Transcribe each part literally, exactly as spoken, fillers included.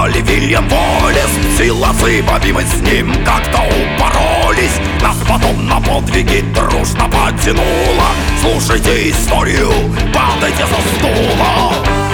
звали Вильям Уоллес. Псилоцибами мы с ним как-то упоролись. Нас потом на подвиги дружно потянуло. Слушайте историю, падайте со стула.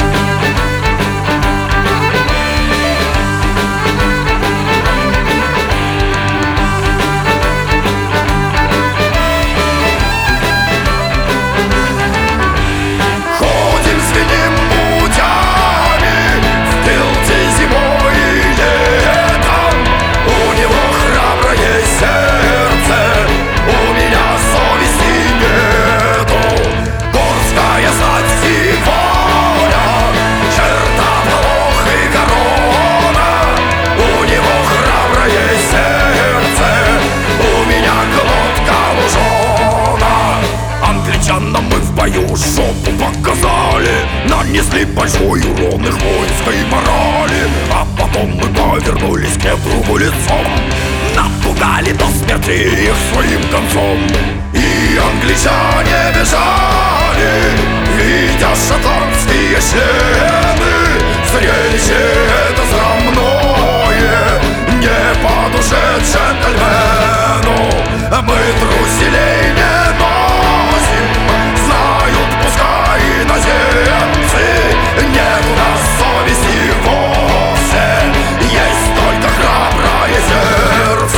Мы в бою жопу показали, нанесли большой урон их воинской морали. А потом мы повернулись к другу лицом, напугали до смерти их своим концом. И англичане бежали, видя шотландские стены. Зрелище это срамное, не по душе джентльмену. Мы труселей не носим, знают пускай иноземцы. Нет у нас совести вовсе, есть только храброе сердце.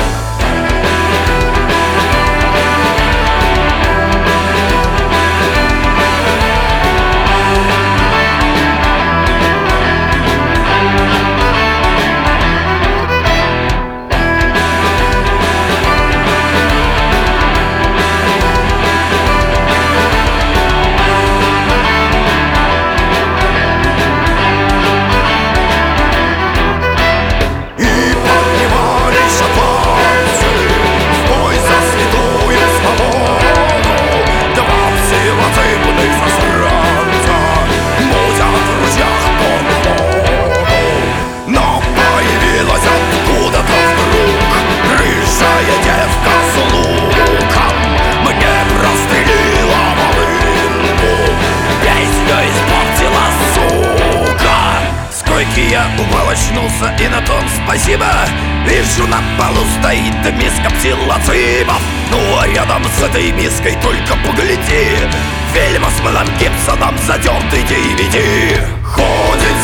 Я уболочнулся, и на том спасибо. Вижу, на полу стоит миска псилоцибов. Ну а рядом с этой миской только погляди, фильм с Мелом Гибсоном, затертый ди ви ди. Ходит